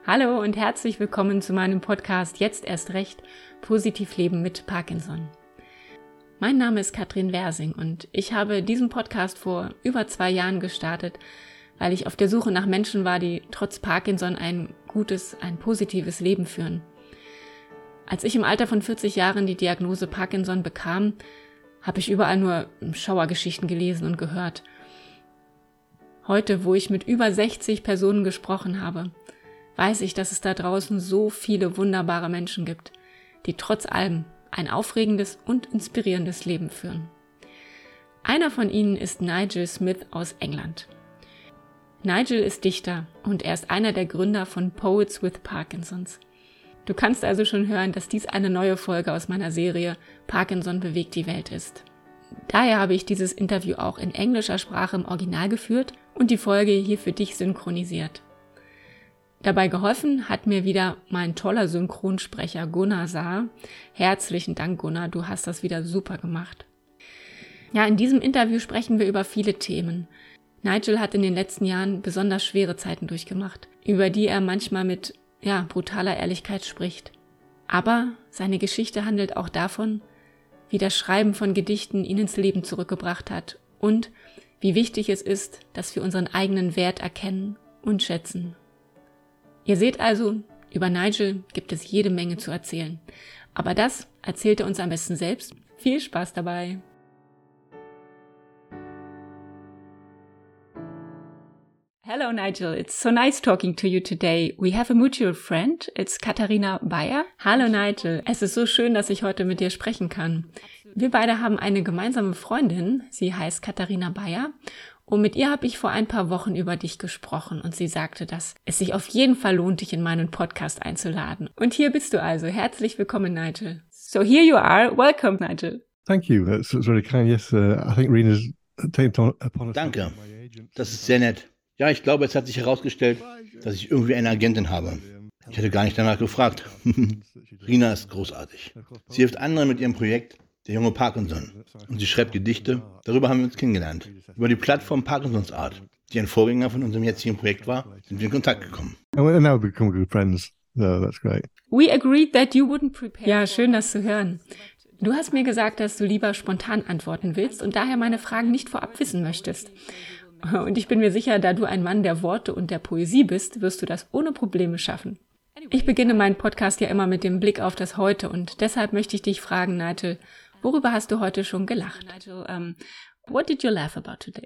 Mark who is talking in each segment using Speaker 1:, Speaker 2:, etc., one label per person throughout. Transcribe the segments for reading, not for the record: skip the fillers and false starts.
Speaker 1: Hallo und herzlich willkommen zu meinem Podcast Jetzt erst recht, positiv leben mit Parkinson. Mein Name ist Katrin Wersing und ich habe diesen Podcast vor über 2 Jahren gestartet, weil ich auf der Suche nach Menschen war, die trotz Parkinson ein gutes, ein positives Leben führen. Als ich im Alter von 40 Jahren die Diagnose Parkinson bekam, habe ich überall nur Schauergeschichten gelesen und gehört. Heute, wo ich mit über 60 Personen gesprochen habe, weiß ich, dass es da draußen so viele wunderbare Menschen gibt, die trotz allem ein aufregendes und inspirierendes Leben führen. Einer von ihnen ist Nigel Smith aus England. Nigel ist Dichter und er ist einer der Gründer von Poets with Parkinsons. Du kannst also schon hören, dass dies eine neue Folge aus meiner Serie Parkinson bewegt die Welt ist. Daher habe ich dieses Interview auch in englischer Sprache im Original geführt und die Folge hier für dich synchronisiert. Dabei geholfen hat mir wieder mein toller Synchronsprecher Gunnar Saar. Herzlichen Dank, Gunnar, du hast das wieder super gemacht. Ja, in diesem Interview sprechen wir über viele Themen. Nigel hat in den letzten Jahren besonders schwere Zeiten durchgemacht, über die er manchmal mit brutaler Ehrlichkeit spricht. Aber seine Geschichte handelt auch davon, wie das Schreiben von Gedichten ihn ins Leben zurückgebracht hat und wie wichtig es ist, dass wir unseren eigenen Wert erkennen und schätzen. Ihr seht also, über Nigel gibt es jede Menge zu erzählen. Aber das erzählt er uns am besten selbst. Viel Spaß dabei! Hello Nigel, it's so nice talking to you today. We have a mutual friend, it's Katharina Bayer. Hallo Nigel, es ist so schön, dass ich heute mit dir sprechen kann. Wir beide haben eine gemeinsame Freundin, sie heißt Katharina Bayer. Und mit ihr habe ich vor ein paar Wochen über dich gesprochen und sie sagte, dass es sich auf jeden Fall lohnt, dich in meinen Podcast einzuladen. Und hier bist du also. Herzlich willkommen, Nigel. So here you are. Welcome, Nigel.
Speaker 2: Thank you. That's really kind. Yes, I think Rena's taken upon us.
Speaker 3: Danke. Das ist sehr nett. Ja, ich glaube, es hat sich herausgestellt, dass ich irgendwie eine Agentin habe. Ich hatte gar nicht danach gefragt. Rina ist großartig. Sie hilft anderen mit ihrem Projekt Der junge Parkinson. Und sie schreibt Gedichte. Darüber haben wir uns kennengelernt. Über die Plattform Parkinsons Art, die ein Vorgänger von unserem jetzigen Projekt war, sind wir in Kontakt gekommen.
Speaker 2: And now we've become good friends. So that's great.
Speaker 1: We agreed that you wouldn't prepare. Ja, schön, das zu hören. Du hast mir gesagt, dass du lieber spontan antworten willst und daher meine Fragen nicht vorab wissen möchtest. Und ich bin mir sicher, da du ein Mann der Worte und der Poesie bist, wirst du das ohne Probleme schaffen. Ich beginne meinen Podcast ja immer mit dem Blick auf das Heute und deshalb möchte ich dich fragen, Nigel, worüber hast du heute schon gelacht? Nigel, what did you laugh about today?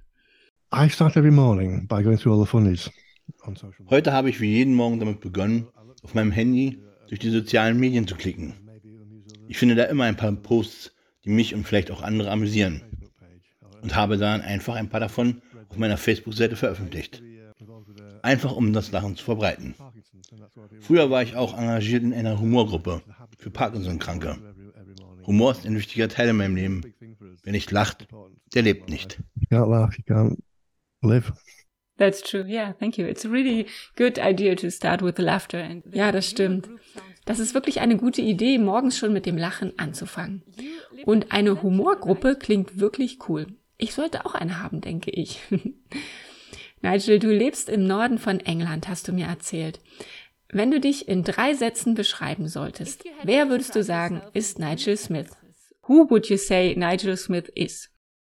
Speaker 2: I start every morning by going through all the funnies on social media.
Speaker 3: Heute habe ich wie jeden Morgen damit begonnen, auf meinem Handy durch die sozialen Medien zu klicken. Ich finde da immer ein paar Posts, die mich und vielleicht auch andere amüsieren. Und habe dann einfach ein paar davon auf meiner Facebook-Seite veröffentlicht. Einfach um das Lachen zu verbreiten. Früher war ich auch engagiert in einer Humorgruppe für Parkinson-Kranke. Humor ist ein wichtiger Teil in meinem Leben. Wer nicht lacht, der lebt nicht.
Speaker 2: You can't laugh, you can't live.
Speaker 1: That's true, yeah, thank you. It's a really good idea to start with laughter. Ja, das stimmt. Das ist wirklich eine gute Idee, morgens schon mit dem Lachen anzufangen. Und eine Humorgruppe klingt wirklich cool. Ich sollte auch eine haben, denke ich. Nigel, du lebst im Norden von England, hast du mir erzählt. Wenn du dich in 3 Sätzen beschreiben solltest, wer würdest du sagen, ist Nigel Smith? Who would you say Nigel Smith is?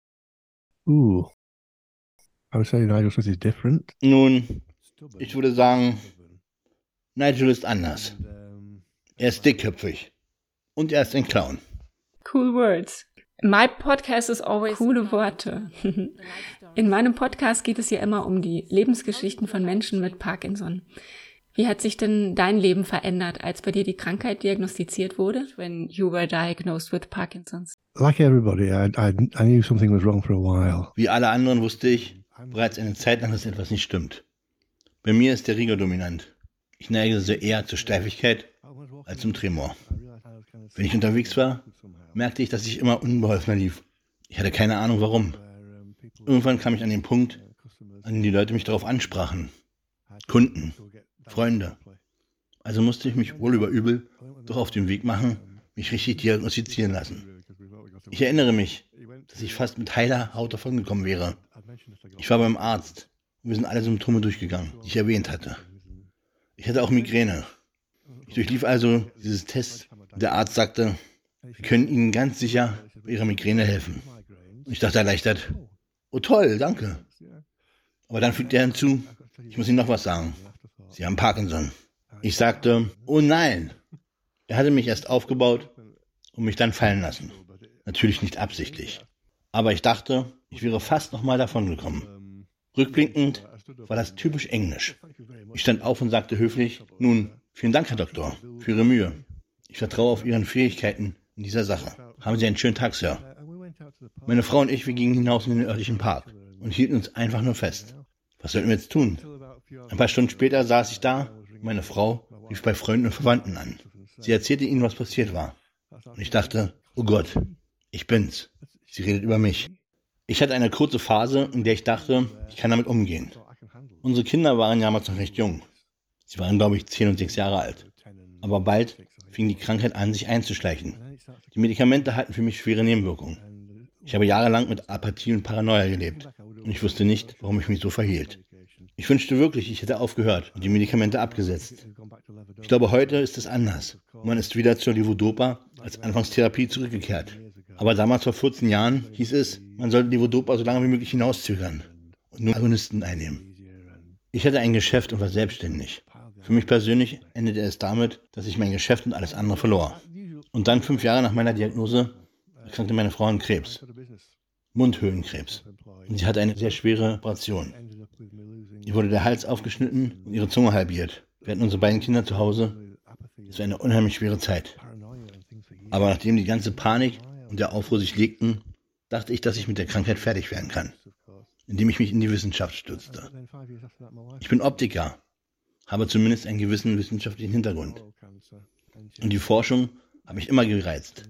Speaker 2: Ooh. I would say Nigel Smith is different.
Speaker 3: Nun, ich würde sagen, Nigel ist anders. Er ist dickköpfig. Und er ist ein Clown.
Speaker 1: Cool words. My podcast is always coole Worte. In meinem Podcast geht es ja immer um die Lebensgeschichten von Menschen mit Parkinson. Wie hat sich denn dein Leben verändert, als bei dir die Krankheit diagnostiziert wurde? When you were diagnosed with Parkinson's?
Speaker 2: Like everybody, I knew something was wrong for a while.
Speaker 3: Wie alle anderen wusste ich bereits eine Zeit lang, dass etwas nicht stimmt. Bei mir ist der Rieger dominant. Ich neige also eher zur Steifigkeit als zum Tremor. Wenn ich unterwegs war, merkte ich, dass ich immer unbeholfener lief. Ich hatte keine Ahnung warum. Irgendwann kam ich an den Punkt, an dem die Leute mich darauf ansprachen. Kunden, Freunde. Also musste ich mich wohl über übel doch auf den Weg machen, mich richtig diagnostizieren lassen. Ich erinnere mich, dass ich fast mit heiler Haut davongekommen wäre. Ich war beim Arzt und wir sind alle Symptome durchgegangen, die ich erwähnt hatte. Ich hatte auch Migräne. Ich durchlief also dieses Test und der Arzt sagte, wir können Ihnen ganz sicher bei Ihrer Migräne helfen. Und ich dachte erleichtert, oh toll, danke. Aber dann fügte er hinzu, ich muss Ihnen noch was sagen. Sie haben Parkinson. Ich sagte, oh nein. Er hatte mich erst aufgebaut und mich dann fallen lassen. Natürlich nicht absichtlich. Aber ich dachte, ich wäre fast nochmal davon gekommen. Rückblickend war das typisch Englisch. Ich stand auf und sagte höflich, nun, vielen Dank, Herr Doktor, für Ihre Mühe. Ich vertraue auf Ihren Fähigkeiten in dieser Sache. Haben Sie einen schönen Tag, Sir. Meine Frau und ich, wir gingen hinaus in den örtlichen Park und hielten uns einfach nur fest. Was sollten wir jetzt tun? Ein paar Stunden später saß ich da und meine Frau rief bei Freunden und Verwandten an. Sie erzählte ihnen, was passiert war. Und ich dachte, oh Gott, ich bin's. Sie redet über mich. Ich hatte eine kurze Phase, in der ich dachte, ich kann damit umgehen. Unsere Kinder waren damals noch recht jung. Sie waren, glaube ich, 10 und 6 Jahre alt. Aber bald fing die Krankheit an, sich einzuschleichen. Die Medikamente hatten für mich schwere Nebenwirkungen. Ich habe jahrelang mit Apathie und Paranoia gelebt. Und ich wusste nicht, warum ich mich so verhielt. Ich wünschte wirklich, ich hätte aufgehört und die Medikamente abgesetzt. Ich glaube, heute ist es anders. Man ist wieder zur Levodopa als Anfangstherapie zurückgekehrt. Aber damals vor 14 Jahren hieß es, man sollte Levodopa so lange wie möglich hinauszögern und nur Agonisten einnehmen. Ich hatte ein Geschäft und war selbstständig. Für mich persönlich endete es damit, dass ich mein Geschäft und alles andere verlor. Und dann 5 Jahre nach meiner Diagnose erkrankte meine Frau an Krebs. Mundhöhlenkrebs. Und sie hatte eine sehr schwere Operation. Ihr wurde der Hals aufgeschnitten und ihre Zunge halbiert. Wir hatten unsere beiden Kinder zu Hause. Es war eine unheimlich schwere Zeit. Aber nachdem die ganze Panik und der Aufruhr sich legten, dachte ich, dass ich mit der Krankheit fertig werden kann, indem ich mich in die Wissenschaft stürzte. Ich bin Optiker, habe zumindest einen gewissen wissenschaftlichen Hintergrund. Und die Forschung hat mich immer gereizt.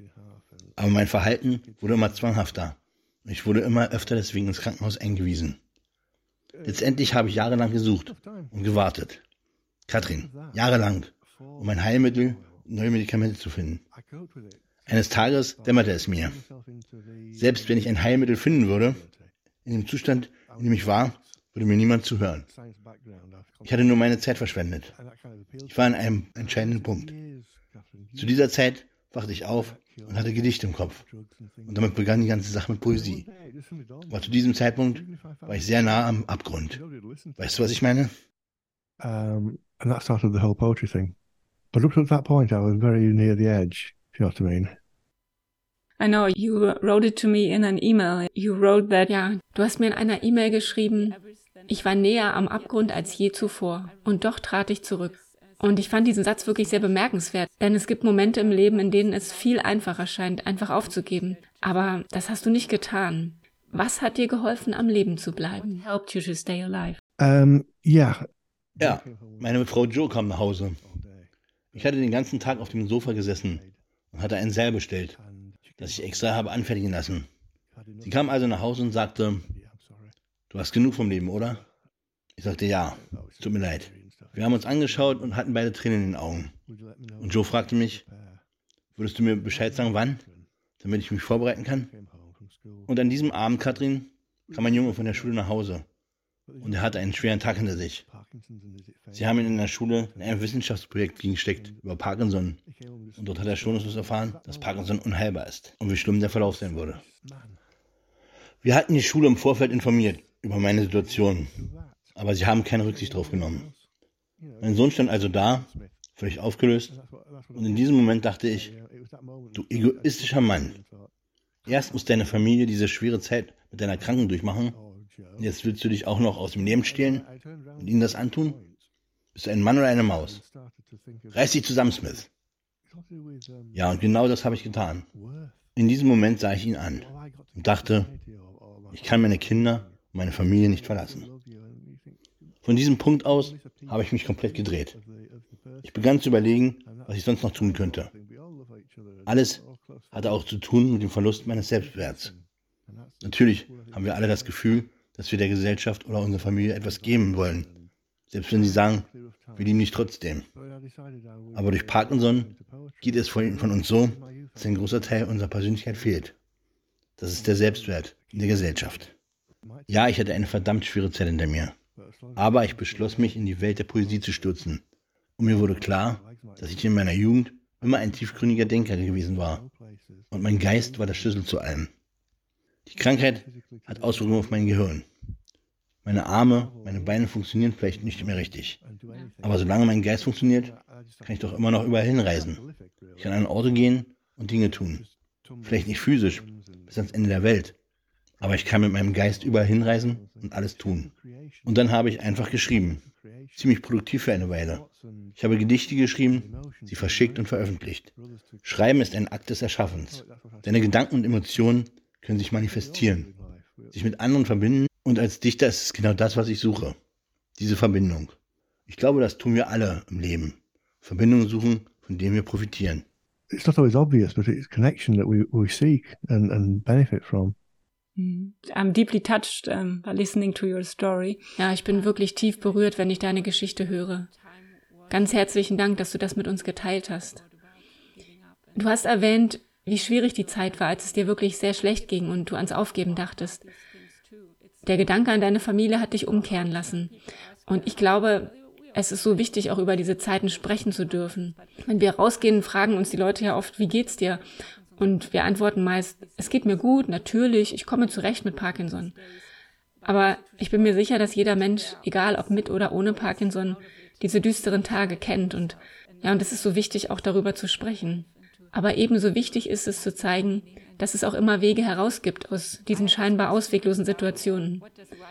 Speaker 3: Aber mein Verhalten wurde immer zwanghafter. Und ich wurde immer öfter deswegen ins Krankenhaus eingewiesen. Letztendlich habe ich jahrelang gesucht und gewartet. Katrin, jahrelang, um ein Heilmittel und neue Medikamente zu finden. Eines Tages dämmerte es mir. Selbst wenn ich ein Heilmittel finden würde, in dem Zustand, in dem ich war, würde mir niemand zuhören. Ich hatte nur meine Zeit verschwendet. Ich war an einem entscheidenden Punkt. Zu dieser Zeit wachte ich auf und hatte Gedichte im Kopf. Und damit begann die ganze Sache mit Poesie. Aber zu diesem Zeitpunkt war ich sehr nah am Abgrund. Weißt du, was ich meine?
Speaker 2: And that started the whole poetry thing. But up to that point, I was very near the edge, if you know what I mean.
Speaker 1: I know, you wrote it to me in an email. You wrote that, ja, du hast mir in einer E-Mail geschrieben, ich war näher am Abgrund als je zuvor und doch trat ich zurück. Und ich fand diesen Satz wirklich sehr bemerkenswert, denn es gibt Momente im Leben, in denen es viel einfacher scheint, einfach aufzugeben. Aber das hast du nicht getan. Was hat dir geholfen, am Leben zu bleiben? Helped you to stay alive?
Speaker 2: Yeah.
Speaker 3: Ja, meine Frau Jo kam nach Hause. Ich hatte den ganzen Tag auf dem Sofa gesessen und hatte ein Seil bestellt, das ich extra habe anfertigen lassen. Sie kam also nach Hause und sagte, du hast genug vom Leben, oder? Ich sagte, ja, es tut mir leid. Wir haben uns angeschaut und hatten beide Tränen in den Augen. Und Joe fragte mich, würdest du mir Bescheid sagen, wann, damit ich mich vorbereiten kann? Und an diesem Abend, Katrin, kam ein Junge von der Schule nach Hause. Und er hatte einen schweren Tag hinter sich. Sie haben ihn in der Schule in einem Wissenschaftsprojekt gesteckt über Parkinson. Und dort hat er schonungslos erfahren, dass Parkinson unheilbar ist und wie schlimm der Verlauf sein würde. Wir hatten die Schule im Vorfeld informiert über meine Situation, aber sie haben keine Rücksicht darauf genommen. Mein Sohn stand also da, völlig aufgelöst, und in diesem Moment dachte ich, du egoistischer Mann, erst muss deine Familie diese schwere Zeit mit deiner Kranken durchmachen, und jetzt willst du dich auch noch aus dem Leben stehlen und ihnen das antun? Bist du ein Mann oder eine Maus? Reiß dich zusammen, Smith. Ja, und genau das habe ich getan. In diesem Moment sah ich ihn an und dachte, ich kann meine Kinder und meine Familie nicht verlassen. Von diesem Punkt aus habe ich mich komplett gedreht. Ich begann zu überlegen, was ich sonst noch tun könnte. Alles hatte auch zu tun mit dem Verlust meines Selbstwerts. Natürlich haben wir alle das Gefühl, dass wir der Gesellschaft oder unserer Familie etwas geben wollen, selbst wenn sie sagen, wir lieben dich trotzdem. Aber durch Parkinson geht es von uns so, dass ein großer Teil unserer Persönlichkeit fehlt. Das ist der Selbstwert in der Gesellschaft. Ja, ich hatte eine verdammt schwere Zeit hinter mir. Aber ich beschloss mich, in die Welt der Poesie zu stürzen. Und mir wurde klar, dass ich in meiner Jugend immer ein tiefgründiger Denker gewesen war. Und mein Geist war der Schlüssel zu allem. Die Krankheit hat Auswirkungen auf mein Gehirn. Meine Arme, meine Beine funktionieren vielleicht nicht mehr richtig. Aber solange mein Geist funktioniert, kann ich doch immer noch überall hinreisen. Ich kann an Orte gehen und Dinge tun. Vielleicht nicht physisch, bis ans Ende der Welt. Aber ich kann mit meinem Geist überall hinreisen und alles tun. Und dann habe ich einfach geschrieben. Ziemlich produktiv für eine Weile. Ich habe Gedichte geschrieben, sie verschickt und veröffentlicht. Schreiben ist ein Akt des Erschaffens. Deine Gedanken und Emotionen können sich manifestieren, sich mit anderen verbinden, und als Dichter ist es genau das, was ich suche. Diese Verbindung. Ich glaube, das tun wir alle im Leben. Verbindungen suchen, von denen wir profitieren.
Speaker 2: It's not always obvious, but it's connection that we seek and benefit from.
Speaker 1: I'm deeply touched by listening to your story. Ja, ich bin wirklich tief berührt, wenn ich deine Geschichte höre. Ganz herzlichen Dank, dass du das mit uns geteilt hast. Du hast erwähnt, wie schwierig die Zeit war, als es dir wirklich sehr schlecht ging und du ans Aufgeben dachtest. Der Gedanke an deine Familie hat dich umkehren lassen. Und ich glaube, es ist so wichtig, auch über diese Zeiten sprechen zu dürfen. Wenn wir rausgehen, fragen uns die Leute ja oft, wie geht's dir? Und wir antworten meist, es geht mir gut, natürlich, ich komme zurecht mit Parkinson. Aber ich bin mir sicher, dass jeder Mensch, egal ob mit oder ohne Parkinson, diese düsteren Tage kennt. Und es ist so wichtig, auch darüber zu sprechen. Aber ebenso wichtig ist es zu zeigen, dass es auch immer Wege heraus gibt aus diesen scheinbar ausweglosen Situationen.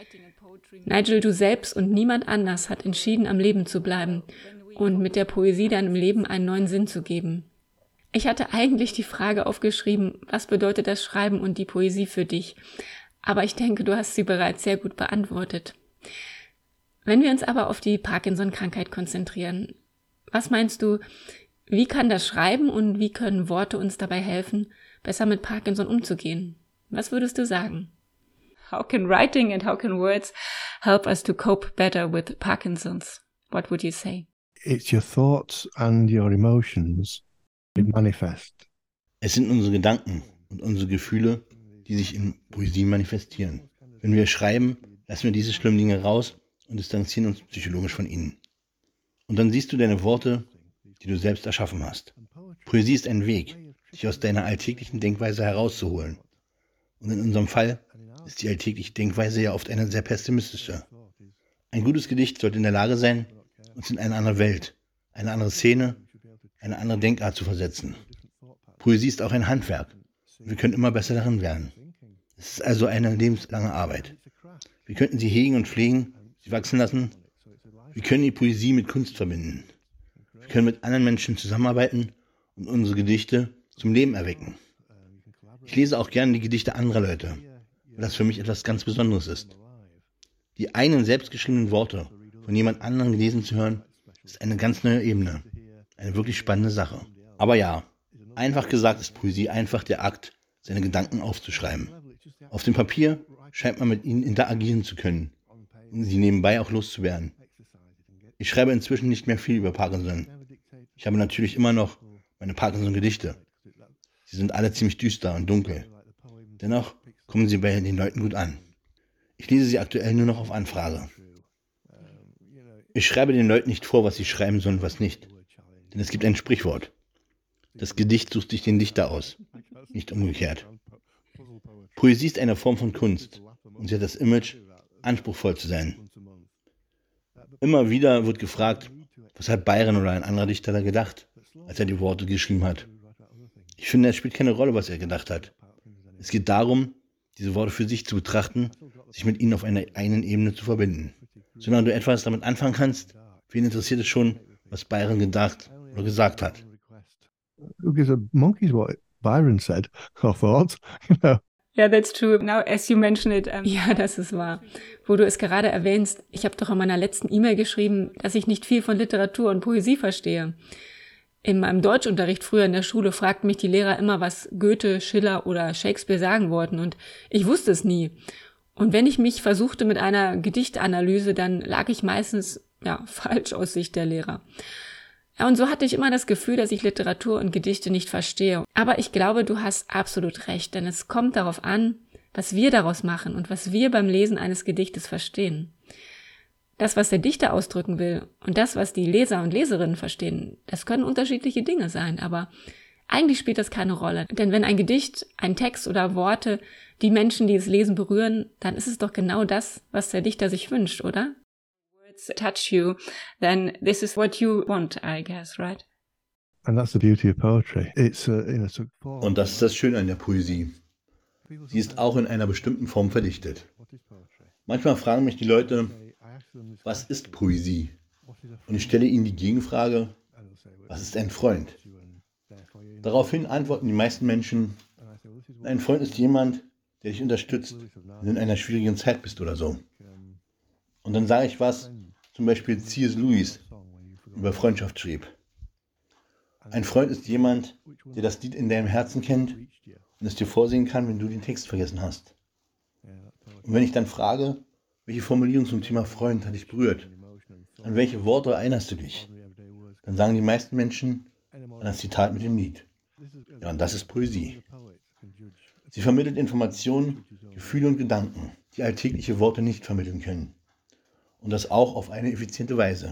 Speaker 1: Nigel, du selbst und niemand anders hat entschieden, am Leben zu bleiben und mit der Poesie deinem Leben einen neuen Sinn zu geben. Ich hatte eigentlich die Frage aufgeschrieben, was bedeutet das Schreiben und die Poesie für dich? Aber ich denke, du hast sie bereits sehr gut beantwortet. Wenn wir uns aber auf die Parkinson-Krankheit konzentrieren, was meinst du, wie kann das Schreiben und wie können Worte uns dabei helfen, besser mit Parkinson umzugehen? Was würdest du sagen? How can writing and how can words help us to cope better with Parkinson's? What would you say?
Speaker 2: It's your thoughts and your emotions that manifest.
Speaker 3: Es sind unsere Gedanken und unsere Gefühle, die sich in Poesie manifestieren. Wenn wir schreiben, lassen wir diese schlimmen Dinge raus und distanzieren uns psychologisch von ihnen. Und dann siehst du deine Worte, die du selbst erschaffen hast. Poesie ist ein Weg, dich aus deiner alltäglichen Denkweise herauszuholen. Und in unserem Fall ist die alltägliche Denkweise ja oft eine sehr pessimistische. Ein gutes Gedicht sollte in der Lage sein, uns in eine andere Welt, eine andere Szene, eine andere Denkart zu versetzen. Poesie ist auch ein Handwerk. Wir können immer besser darin werden. Es ist also eine lebenslange Arbeit. Wir könnten sie hegen und pflegen, sie wachsen lassen. Wir können die Poesie mit Kunst verbinden. Wir können mit anderen Menschen zusammenarbeiten und unsere Gedichte zum Leben erwecken. Ich lese auch gerne die Gedichte anderer Leute, weil das für mich etwas ganz Besonderes ist. Die eigenen selbstgeschriebenen Worte von jemand anderem gelesen zu hören, ist eine ganz neue Ebene. Eine wirklich spannende Sache. Aber ja, einfach gesagt ist Poesie einfach der Akt, seine Gedanken aufzuschreiben. Auf dem Papier scheint man mit ihnen interagieren zu können und sie nebenbei auch loszuwerden. Ich schreibe inzwischen nicht mehr viel über Parkinson. Ich habe natürlich immer noch meine Parkinson-Gedichte. Sie sind alle ziemlich düster und dunkel. Dennoch kommen sie bei den Leuten gut an. Ich lese sie aktuell nur noch auf Anfrage. Ich schreibe den Leuten nicht vor, was sie schreiben sollen und was nicht. Denn es gibt ein Sprichwort. Das Gedicht sucht sich den Dichter aus, nicht umgekehrt. Poesie ist eine Form von Kunst und sie hat das Image, anspruchsvoll zu sein. Immer wieder wird gefragt, was hat Byron oder ein anderer Dichter da gedacht, als er die Worte geschrieben hat. Ich finde, es spielt keine Rolle, was er gedacht hat. Es geht darum, diese Worte für sich zu betrachten, sich mit ihnen auf einer eigenen Ebene zu verbinden. Solange du etwas damit anfangen kannst, wen interessiert es schon, was Byron gedacht oder gesagt hat.
Speaker 2: Who gives a monkey's what Byron said or thought, you know?
Speaker 1: Yeah, that's true. Now, as you mention it, ja, das ist wahr. Wo du es gerade erwähnst, ich habe doch in meiner letzten E-Mail geschrieben, dass ich nicht viel von Literatur und Poesie verstehe. In meinem Deutschunterricht früher in der Schule fragten mich die Lehrer immer, was Goethe, Schiller oder Shakespeare sagen wollten, und ich wusste es nie. Und wenn ich mich versuchte mit einer Gedichtanalyse, dann lag ich meistens falsch aus Sicht der Lehrer. Ja, und so hatte ich immer das Gefühl, dass ich Literatur und Gedichte nicht verstehe. Aber ich glaube, du hast absolut recht, denn es kommt darauf an, was wir daraus machen und was wir beim Lesen eines Gedichtes verstehen. Das, was der Dichter ausdrücken will und das, was die Leser und Leserinnen verstehen, das können unterschiedliche Dinge sein, aber eigentlich spielt das keine Rolle. Denn wenn ein Gedicht, ein Text oder Worte die Menschen, die es lesen, berühren, dann ist es doch genau das, was der Dichter sich wünscht, oder? Words touch you, then this is what you want, I guess, right?
Speaker 2: And that's the beauty of poetry. It's
Speaker 3: Und das ist das Schöne an der Poesie. Sie ist auch in einer bestimmten Form verdichtet. Manchmal fragen mich die Leute, was ist Poesie? Und ich stelle ihnen die Gegenfrage, was ist ein Freund? Daraufhin antworten die meisten Menschen, ein Freund ist jemand, der dich unterstützt, wenn du in einer schwierigen Zeit bist oder so. Und dann sage ich was, zum Beispiel C.S. Lewis über Freundschaft schrieb. Ein Freund ist jemand, der das Lied in deinem Herzen kennt und es dir vorsingen kann, wenn du den Text vergessen hast. Und wenn ich dann frage, welche Formulierung zum Thema Freund hat dich berührt, an welche Worte erinnerst du dich, dann sagen die meisten Menschen an das Zitat mit dem Lied. Ja, und das ist Poesie. Sie vermittelt Informationen, Gefühle und Gedanken, die alltägliche Worte nicht vermitteln können. Und das auch auf eine effiziente Weise.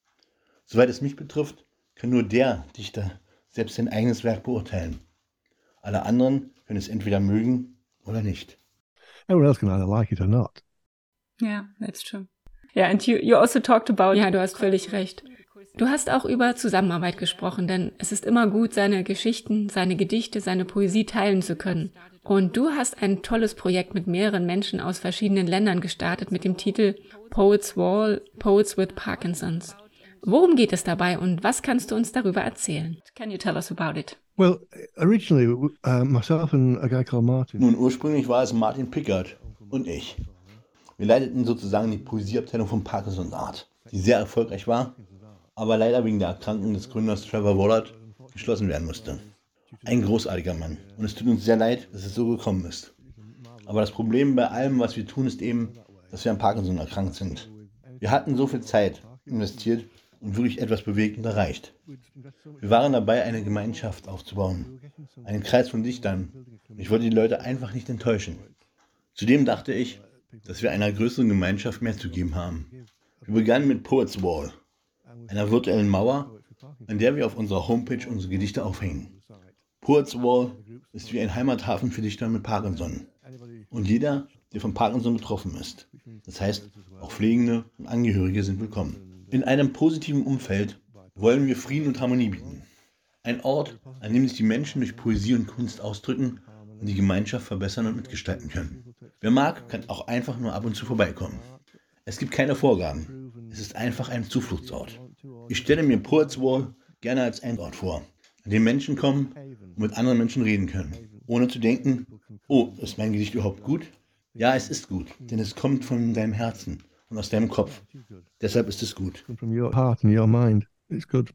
Speaker 3: Soweit es mich betrifft, kann nur der Dichter selbst sein eigenes Werk beurteilen. Alle anderen können es entweder mögen oder nicht.
Speaker 2: Everyone else can either like it or not.
Speaker 1: Yeah, that's true. Yeah, and you also talked about... Ja, du hast völlig recht. Du hast auch über Zusammenarbeit gesprochen, denn es ist immer gut, seine Geschichten, seine Gedichte, seine Poesie teilen zu können. Und du hast ein tolles Projekt mit mehreren Menschen aus verschiedenen Ländern gestartet mit dem Titel Poets Wall, Poets with Parkinson's. Worum geht es dabei und was kannst du uns darüber erzählen? Can you tell us about it?
Speaker 2: Well, originally, myself and a guy called Martin.
Speaker 3: Nun, ursprünglich war es Martin Pickard und ich. Wir leiteten sozusagen die Poesieabteilung von Parkinson's Art, die sehr erfolgreich war, aber leider wegen der Erkrankung des Gründers Trevor Wallard geschlossen werden musste. Ein großartiger Mann. Und es tut uns sehr leid, dass es so gekommen ist. Aber das Problem bei allem, was wir tun, ist eben, dass wir an Parkinson erkrankt sind. Wir hatten so viel Zeit investiert und wirklich etwas bewegt und erreicht. Wir waren dabei, eine Gemeinschaft aufzubauen. Einen Kreis von Dichtern. Ich wollte die Leute einfach nicht enttäuschen. Zudem dachte ich, dass wir einer größeren Gemeinschaft mehr zu geben haben. Wir begannen mit Poets Wall, einer virtuellen Mauer, an der wir auf unserer Homepage unsere Gedichte aufhängen. Poets Wall ist wie ein Heimathafen für Dichter mit Parkinson. Und jeder, der von Parkinson betroffen ist. Das heißt, auch Pflegende und Angehörige sind willkommen. In einem positiven Umfeld wollen wir Frieden und Harmonie bieten. Ein Ort, an dem sich die Menschen durch Poesie und Kunst ausdrücken und die Gemeinschaft verbessern und mitgestalten können. Wer mag, kann auch einfach nur ab und zu vorbeikommen. Es gibt keine Vorgaben. Es ist einfach ein Zufluchtsort. Ich stelle mir Poets Wall gerne als einen Ort vor, an dem Menschen kommen und mit anderen Menschen reden können, ohne zu denken, oh, ist mein Gedicht überhaupt gut? Ja, es ist gut, denn es kommt von deinem Herzen und aus deinem Kopf. Deshalb ist es gut.
Speaker 2: From your heart and your mind. It's good.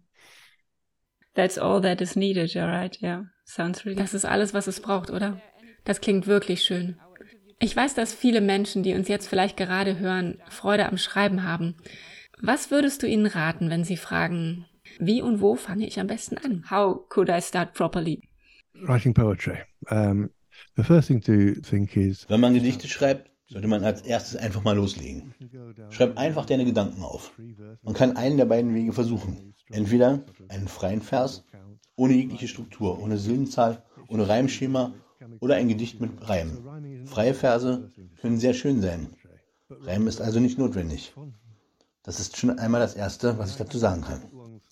Speaker 1: That's all that is needed, alright, yeah. Sounds really... Das ist alles, was es braucht, oder? Das klingt wirklich schön. Ich weiß, dass viele Menschen, die uns jetzt vielleicht gerade hören, Freude am Schreiben haben. Was würdest du ihnen raten, wenn sie fragen, wie und wo fange ich am besten an? How could I start properly?
Speaker 2: Writing poetry. The first thing to think is...
Speaker 3: Wenn man Gedichte schreibt, sollte man als erstes einfach mal loslegen. Schreib einfach deine Gedanken auf. Man kann einen der beiden Wege versuchen. Entweder einen freien Vers, ohne jegliche Struktur, ohne Silbenzahl, ohne Reimschema oder ein Gedicht mit Reim. Freie Verse können sehr schön sein. Reim ist also nicht notwendig. Das ist schon einmal das Erste, was ich dazu sagen kann.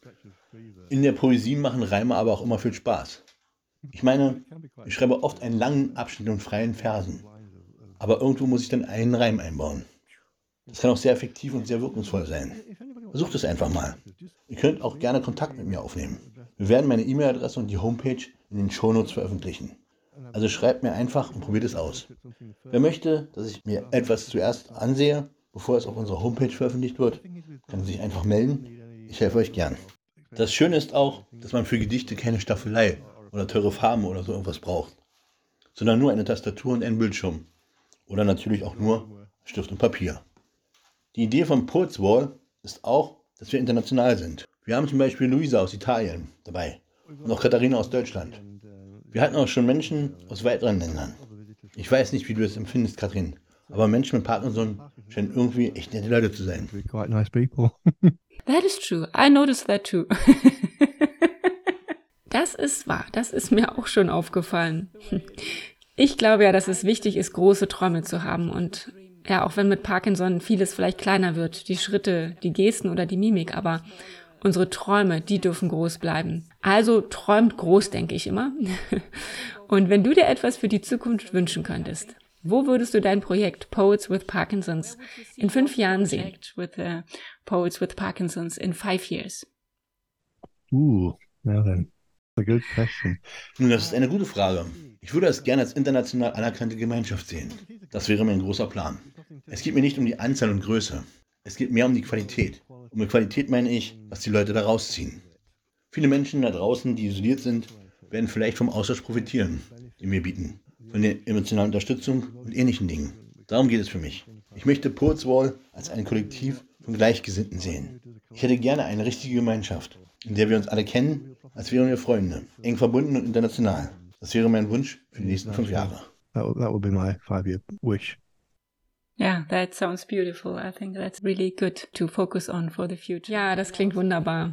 Speaker 3: In der Poesie machen Reime aber auch immer viel Spaß. Ich meine, ich schreibe oft einen langen Abschnitt in freien Versen, aber irgendwo muss ich dann einen Reim einbauen. Das kann auch sehr effektiv und sehr wirkungsvoll sein. Versucht es einfach mal. Ihr könnt auch gerne Kontakt mit mir aufnehmen. Wir werden meine E-Mail-Adresse und die Homepage in den Shownotes veröffentlichen. Also schreibt mir einfach und probiert es aus. Wer möchte, dass ich mir etwas zuerst ansehe, bevor es auf unserer Homepage veröffentlicht wird, kann sich einfach melden. Ich helfe euch gern. Das Schöne ist auch, dass man für Gedichte keine Staffelei oder teure Farben oder so irgendwas braucht, sondern nur eine Tastatur und einen Bildschirm. Oder natürlich auch nur Stift und Papier. Die Idee von Poets Wall ist auch, dass wir international sind. Wir haben zum Beispiel Luisa aus Italien dabei und auch Katharina aus Deutschland. Wir hatten auch schon Menschen aus weiteren Ländern. Ich weiß nicht, wie du es empfindest, Katrin, Aber Menschen mit Parkinson scheinen irgendwie echt nette Leute zu sein.
Speaker 2: Be quite nice people.
Speaker 1: That is true. I noticed that too. Das ist wahr. Das ist mir auch schon aufgefallen. Ich glaube ja, dass es wichtig ist, große Träume zu haben. Und ja, auch wenn mit Parkinson vieles vielleicht kleiner wird, die Schritte, die Gesten oder die Mimik, aber unsere Träume, die dürfen groß bleiben. Also träumt groß, denke ich immer. Und wenn du dir etwas für die Zukunft wünschen könntest, wo würdest du dein Projekt Poets with Parkinsons in 5 Jahren sehen? With Poets with Parkinsons in 5 years.
Speaker 2: Now then, a good question.
Speaker 3: Nun, das ist eine gute Frage. Ich würde es gerne als international anerkannte Gemeinschaft sehen. Das wäre mein großer Plan. Es geht mir nicht um die Anzahl und Größe. Es geht mehr um die Qualität. Und mit Qualität meine ich, was die Leute da rausziehen. Viele Menschen da draußen, die isoliert sind, werden vielleicht vom Austausch profitieren, den wir bieten. Von der emotionalen Unterstützung und ähnlichen Dingen. Darum geht es für mich. Ich möchte Poets Wall als ein Kollektiv von Gleichgesinnten sehen. Ich hätte gerne eine richtige Gemeinschaft, in der wir uns alle kennen, als wären wir Freunde, eng verbunden und international. Das wäre mein Wunsch für die nächsten 5 Jahre.
Speaker 2: That would be my 5-year wish.
Speaker 1: Yeah, that sounds beautiful. I think that's really good to focus on for the future. Ja, das klingt wunderbar.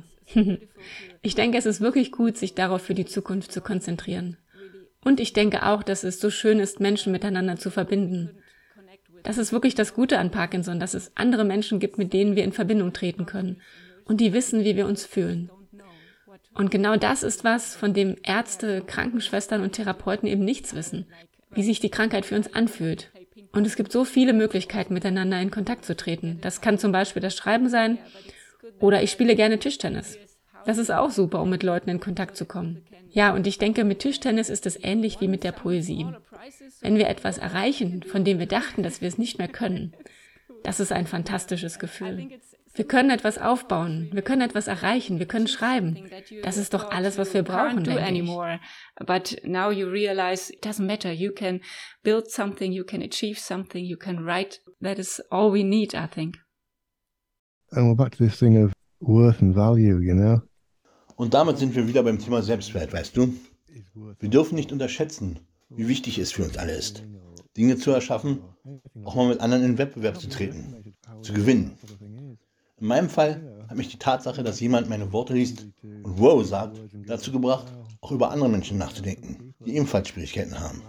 Speaker 1: Ich denke, es ist wirklich gut, sich darauf für die Zukunft zu konzentrieren. Und ich denke auch, dass es so schön ist, Menschen miteinander zu verbinden. Das ist wirklich das Gute an Parkinson, dass es andere Menschen gibt, mit denen wir in Verbindung treten können und die wissen, wie wir uns fühlen. Und genau das ist was, von dem Ärzte, Krankenschwestern und Therapeuten eben nichts wissen, wie sich die Krankheit für uns anfühlt. Und es gibt so viele Möglichkeiten, miteinander in Kontakt zu treten. Das kann zum Beispiel das Schreiben sein oder ich spiele gerne Tischtennis. Das ist auch super, um mit Leuten in Kontakt zu kommen. Ja, und ich denke, mit Tischtennis ist es ähnlich wie mit der Poesie. Wenn wir etwas erreichen, von dem wir dachten, dass wir es nicht mehr können, das ist ein fantastisches Gefühl. Wir können etwas aufbauen, wir können etwas erreichen, wir können schreiben. Das ist doch alles, was wir brauchen, denke ich. But now you realize it doesn't matter. You can build something, you can achieve something, you can write. That is all we need, I think.
Speaker 2: And we're back to this thing of worth and value, you know?
Speaker 3: Und damit sind wir wieder beim Thema Selbstwert, weißt du? Wir dürfen nicht unterschätzen, wie wichtig es für uns alle ist, Dinge zu erschaffen, auch mal mit anderen in Wettbewerb zu treten, zu gewinnen. In meinem Fall hat mich die Tatsache, dass jemand meine Worte liest und wow sagt, dazu gebracht, auch über andere Menschen nachzudenken, die ebenfalls Schwierigkeiten haben.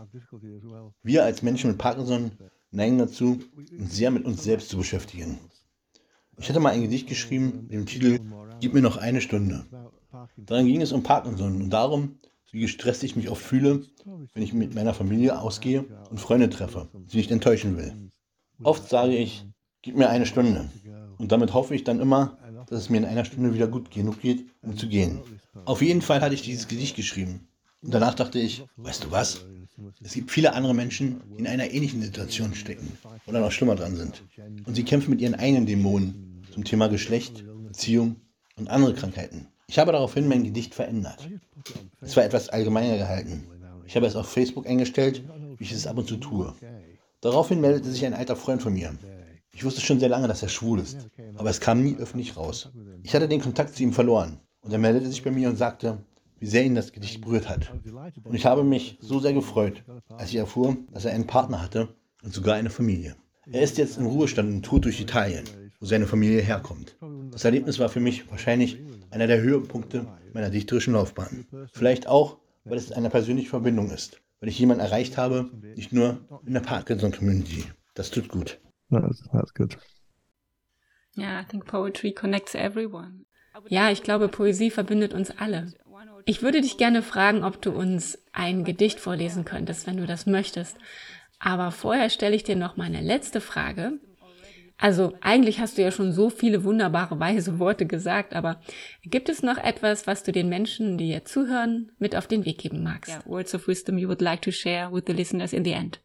Speaker 3: Wir als Menschen mit Parkinson neigen dazu, uns sehr mit uns selbst zu beschäftigen. Ich hatte mal ein Gedicht geschrieben mit dem Titel "Gib mir noch eine Stunde". Darin ging es um Parkinson und darum, wie gestresst ich mich oft fühle, wenn ich mit meiner Familie ausgehe und Freunde treffe, die nicht enttäuschen will. Oft sage ich, gib mir eine Stunde. Und damit hoffe ich dann immer, dass es mir in einer Stunde wieder gut genug geht, um zu gehen. Auf jeden Fall hatte ich dieses Gedicht geschrieben. Und danach dachte ich, weißt du was? Es gibt viele andere Menschen, die in einer ähnlichen Situation stecken oder noch schlimmer dran sind. Und sie kämpfen mit ihren eigenen Dämonen zum Thema Geschlecht, Beziehung und andere Krankheiten. Ich habe daraufhin mein Gedicht verändert. Es war etwas allgemeiner gehalten. Ich habe es auf Facebook eingestellt, wie ich es ab und zu tue. Daraufhin meldete sich ein alter Freund von mir. Ich wusste schon sehr lange, dass er schwul ist, aber es kam nie öffentlich raus. Ich hatte den Kontakt zu ihm verloren und er meldete sich bei mir und sagte, wie sehr ihn das Gedicht berührt hat. Und ich habe mich so sehr gefreut, als ich erfuhr, dass er einen Partner hatte und sogar eine Familie. Er ist jetzt im Ruhestand und tourt durch Italien, wo seine Familie herkommt. Das Erlebnis war für mich wahrscheinlich einer der Höhepunkte meiner dichterischen Laufbahn. Vielleicht auch, weil es eine persönliche Verbindung ist, weil ich jemanden erreicht habe, nicht nur in der Parkinson-Community. Das tut gut.
Speaker 2: That's good.
Speaker 1: Yeah, I think poetry connects everyone. Ja, ich glaube, Poesie verbindet uns alle. Ich würde dich gerne fragen, ob du uns ein Gedicht vorlesen könntest, wenn du das möchtest. Aber vorher stelle ich dir noch meine letzte Frage. Also eigentlich hast du ja schon so viele wunderbare, weise Worte gesagt, aber gibt es noch etwas, was du den Menschen, die hier zuhören, mit auf den Weg geben magst? Yeah, words of wisdom you would like to share with the listeners in the end.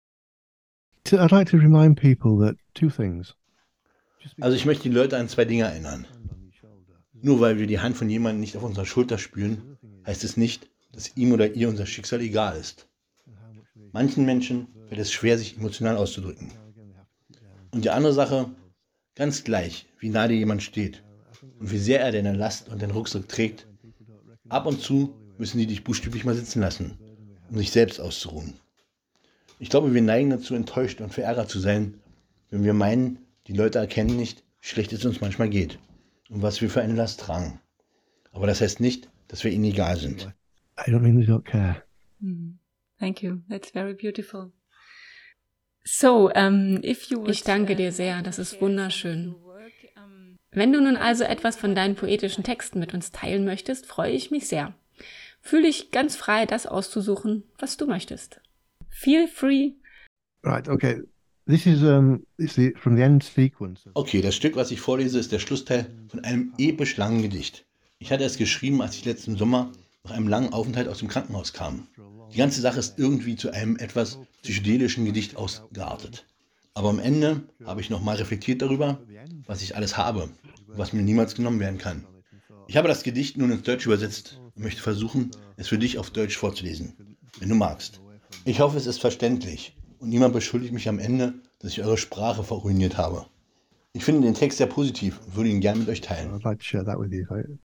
Speaker 2: I'd like to remind people that 2 things.
Speaker 3: Also ich möchte die Leute an 2 Dinge erinnern. Nur weil wir die Hand von jemandem nicht auf unserer Schulter spüren, heißt es nicht, dass ihm oder ihr unser Schicksal egal ist. Manchen Menschen fällt es schwer, sich emotional auszudrücken. Und die andere Sache, ganz gleich, wie nah dir jemand steht und wie sehr er deine Last und deinen Rucksack trägt, ab und zu müssen die dich buchstäblich mal sitzen lassen, um sich selbst auszuruhen. Ich glaube, wir neigen dazu, enttäuscht und verärgert zu sein, wenn wir meinen, die Leute erkennen nicht, wie schlecht es uns manchmal geht und was wir für eine Last tragen. Aber das heißt nicht, dass wir ihnen egal sind.
Speaker 2: I don't mean they don't care.
Speaker 1: Thank you. That's very beautiful. So, ich danke dir sehr. Das ist wunderschön. Wenn du nun also etwas von deinen poetischen Texten mit uns teilen möchtest, freue ich mich sehr. Fühle dich ganz frei, das auszusuchen, was du möchtest. Feel free.
Speaker 2: Right, okay. This is from the end sequence.
Speaker 3: Okay, das Stück, was ich vorlese, ist der Schlussteil von einem episch langen Gedicht. Ich hatte es geschrieben, als ich letzten Sommer nach einem langen Aufenthalt aus dem Krankenhaus kam. Die ganze Sache ist irgendwie zu einem etwas psychedelischen Gedicht ausgeartet. Aber am Ende habe ich nochmal reflektiert darüber, was ich alles habe und was mir niemals genommen werden kann. Ich habe das Gedicht nun ins Deutsch übersetzt und möchte versuchen, es für dich auf Deutsch vorzulesen, wenn du magst. Ich hoffe, es ist verständlich und niemand beschuldigt mich am Ende, dass ich eure Sprache verruiniert habe. Ich finde den Text sehr positiv und würde ihn gerne mit euch teilen.
Speaker 2: I'd like to share that with you.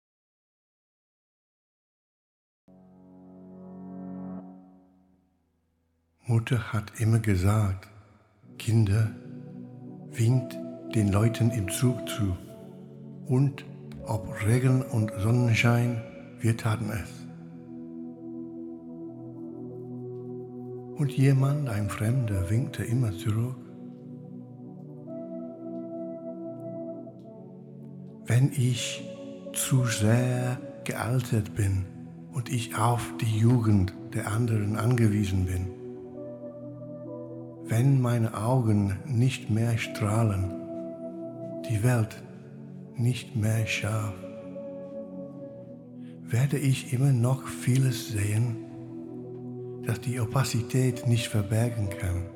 Speaker 4: Mutter hat immer gesagt, Kinder, winkt den Leuten im Zug zu. Und ob Regen und Sonnenschein, wir taten es. Und jemand, ein Fremder, winkte immer zurück. Wenn ich zu sehr gealtert bin und ich auf die Jugend der anderen angewiesen bin, wenn meine Augen nicht mehr strahlen, die Welt nicht mehr scharf, werde ich immer noch vieles sehen, das die Opazität nicht verbergen kann.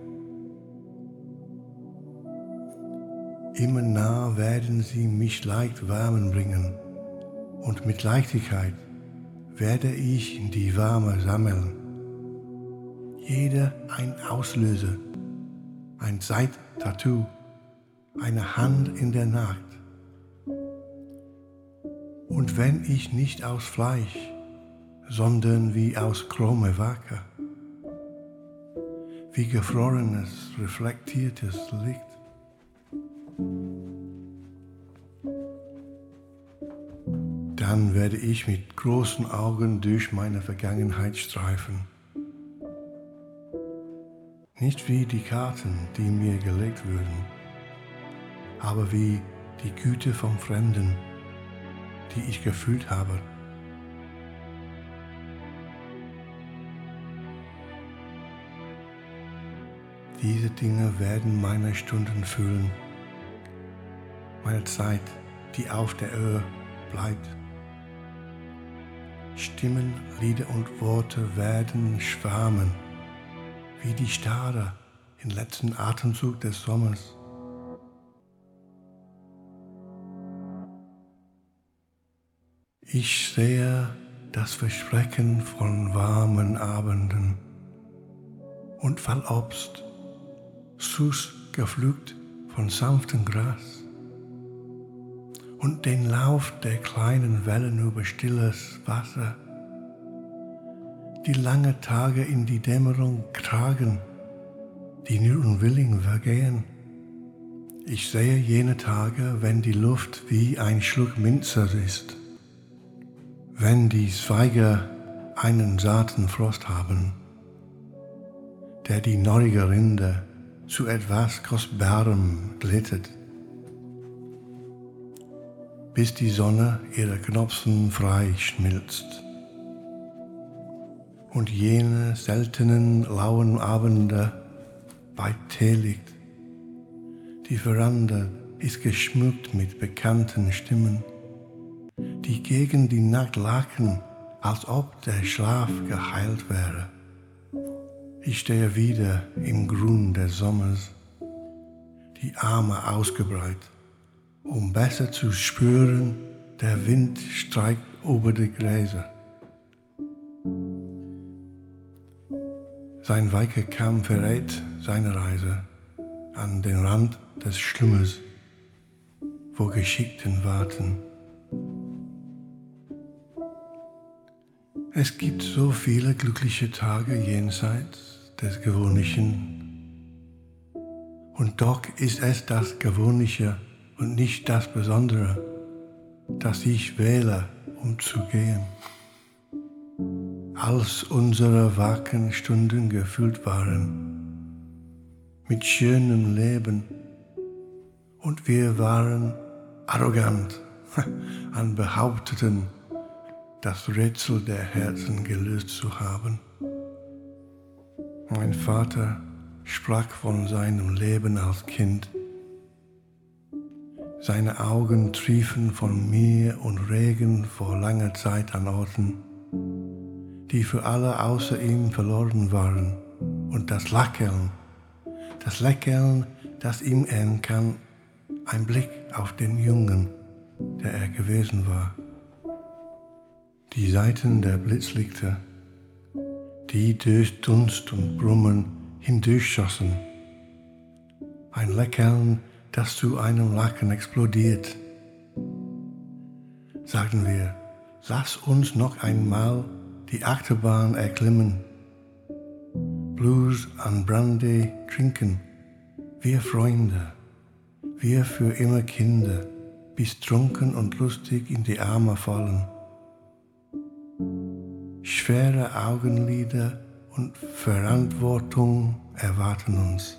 Speaker 4: Immer nah werden sie mich leicht Wärmen bringen, und mit Leichtigkeit werde ich die Wärme sammeln. Jeder ein Auslöser, ein Zeittattoo, eine Hand in der Nacht. Und wenn ich nicht aus Fleisch, sondern wie aus Chrome wacke, wie gefrorenes, reflektiertes Licht, dann werde ich mit großen Augen durch meine Vergangenheit streifen. Nicht wie die Karten, die mir gelegt würden, aber wie die Güte vom Fremden, die ich gefühlt habe. Diese Dinge werden meine Stunden füllen, meine Zeit, die auf der Erde bleibt. Stimmen, Lieder und Worte werden schwärmen, wie die Sterne im letzten Atemzug des Sommers. Ich sehe das Versprechen von warmen Abenden und Fallobst, süß gepflückt von sanftem Gras, und den Lauf der kleinen Wellen über stilles Wasser, die lange Tage in die Dämmerung tragen, die nie unwillig vergehen. Ich sehe jene Tage, wenn die Luft wie ein Schluck Minze ist, wenn die Zweige einen zarten Frost haben, der die neugierige Rinde zu etwas Kostbarem glättet, bis die Sonne ihre Knospen frei schmilzt. Und jene seltenen lauen Abende bei Teelicht, die Veranda ist geschmückt mit bekannten Stimmen, die gegen die Nacht lachen, als ob der Schlaf geheilt wäre. Ich stehe wieder im Grün des Sommers, die Arme ausgebreitet, um besser zu spüren, der Wind streicht über die Gräser. Sein weicher Kamm verrät seine Reise an den Rand des Schlummers, wo Geschickten warten. Es gibt so viele glückliche Tage jenseits des Gewöhnlichen. Und doch ist es das Gewöhnliche und nicht das Besondere, das ich wähle, um zu gehen. Als unsere wachen Stunden gefüllt waren mit schönem Leben und wir waren arrogant und behaupteten, das Rätsel der Herzen gelöst zu haben. Mein Vater sprach von seinem Leben als Kind. Seine Augen triefen von mir und Regen vor langer Zeit an Orten, die für alle außer ihm verloren waren. Und das Lächeln, das ihm entkam, ein Blick auf den Jungen, der er gewesen war. Die Seiten der Blitzlichter, die durch Dunst und Brummen hindurchschossen. Ein Lächeln, das zu einem Lachen explodiert. Sagten wir, lass uns noch einmal die Achterbahn erklimmen, Blues und Brandy trinken, wir Freunde, wir für immer Kinder, bis trunken und lustig in die Arme fallen. Schwere Augenlider und Verantwortung erwarten uns.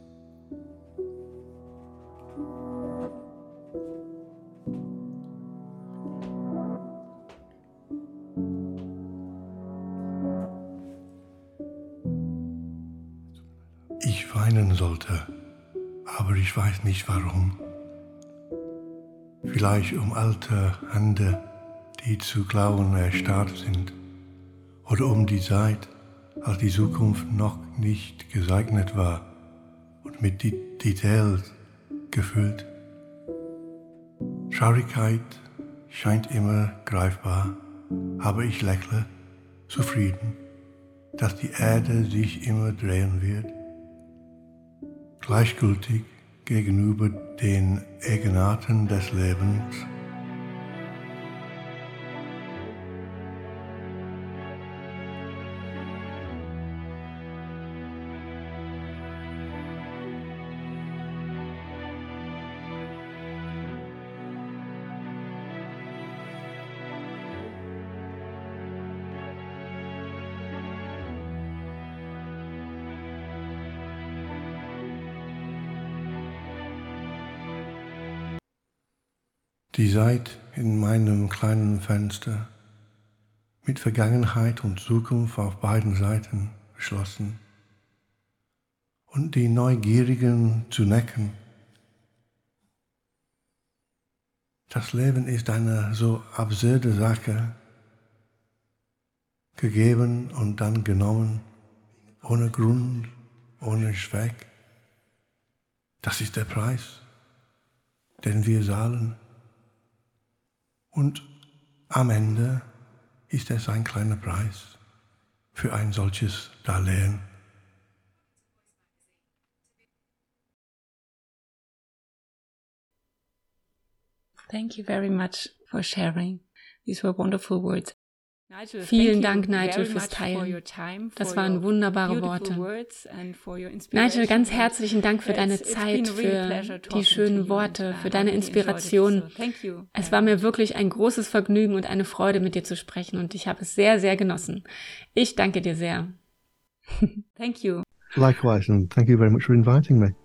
Speaker 4: Ich weinen sollte, aber ich weiß nicht warum. Vielleicht um alte Hände, die zu Klauen erstarrt sind, oder um die Zeit, als die Zukunft noch nicht gesegnet war und mit Details gefüllt. Traurigkeit scheint immer greifbar, aber ich lächle, zufrieden, dass die Erde sich immer drehen wird. Gleichgültig gegenüber den Eigenarten des Lebens. Die Zeit in meinem kleinen Fenster, mit Vergangenheit und Zukunft auf beiden Seiten geschlossen, und die Neugierigen zu necken. Das Leben ist eine so absurde Sache, gegeben und dann genommen, ohne Grund, ohne Zweck. Das ist der Preis, den wir zahlen. Und am Ende ist es ein kleiner Preis für ein solches Darlehen.
Speaker 1: Thank you very much for sharing. These were wonderful words. Vielen Dank, Nigel, fürs Teilen. Das waren wunderbare Worte. Nigel, ganz herzlichen Dank für deine Zeit, für die schönen Worte, für deine Inspiration. Es war mir wirklich ein großes Vergnügen und eine Freude, mit dir zu sprechen, und ich habe es sehr, sehr genossen. Ich danke dir sehr. Thank you.
Speaker 2: Likewise, and thank you very much for inviting me.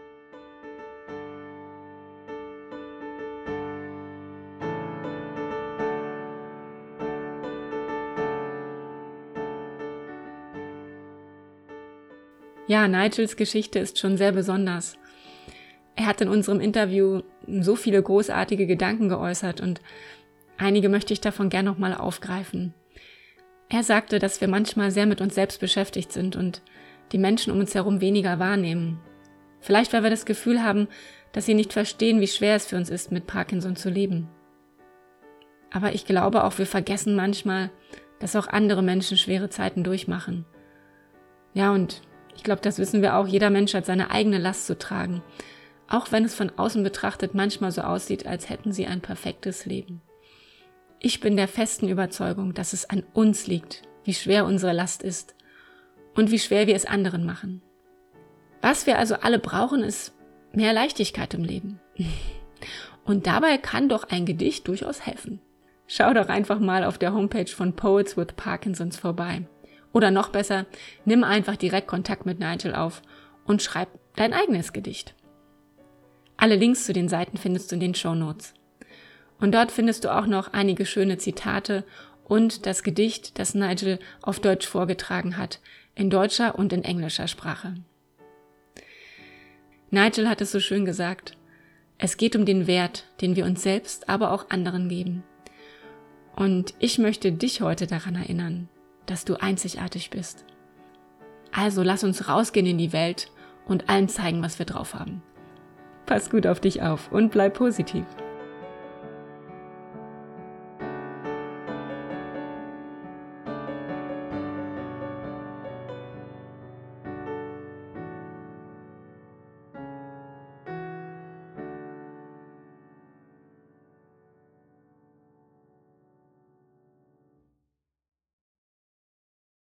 Speaker 1: Ja, Nigels Geschichte ist schon sehr besonders. Er hat in unserem Interview so viele großartige Gedanken geäußert und einige möchte ich davon gern nochmal aufgreifen. Er sagte, dass wir manchmal sehr mit uns selbst beschäftigt sind und die Menschen um uns herum weniger wahrnehmen. Vielleicht, weil wir das Gefühl haben, dass sie nicht verstehen, wie schwer es für uns ist, mit Parkinson zu leben. Aber ich glaube auch, wir vergessen manchmal, dass auch andere Menschen schwere Zeiten durchmachen. Ja, und ich glaube, das wissen wir auch, jeder Mensch hat seine eigene Last zu tragen, auch wenn es von außen betrachtet manchmal so aussieht, als hätten sie ein perfektes Leben. Ich bin der festen Überzeugung, dass es an uns liegt, wie schwer unsere Last ist. und wie schwer wir es anderen machen. Was wir also alle brauchen, ist mehr Leichtigkeit im Leben. Und dabei kann doch ein Gedicht durchaus helfen. Schau doch einfach mal auf der Homepage von Poets with Parkinson's vorbei. Oder noch besser, nimm einfach direkt Kontakt mit Nigel auf und schreib dein eigenes Gedicht. Alle Links zu den Seiten findest du in den Shownotes. Und dort findest du auch noch einige schöne Zitate und das Gedicht, das Nigel auf Deutsch vorgetragen hat, in deutscher und in englischer Sprache. Nigel hat es so schön gesagt: Es geht um den Wert, den wir uns selbst, aber auch anderen geben. Und ich möchte dich heute daran erinnern, dass du einzigartig bist. Also lass uns rausgehen in die Welt und allen zeigen, was wir drauf haben. Pass gut auf dich auf und bleib positiv.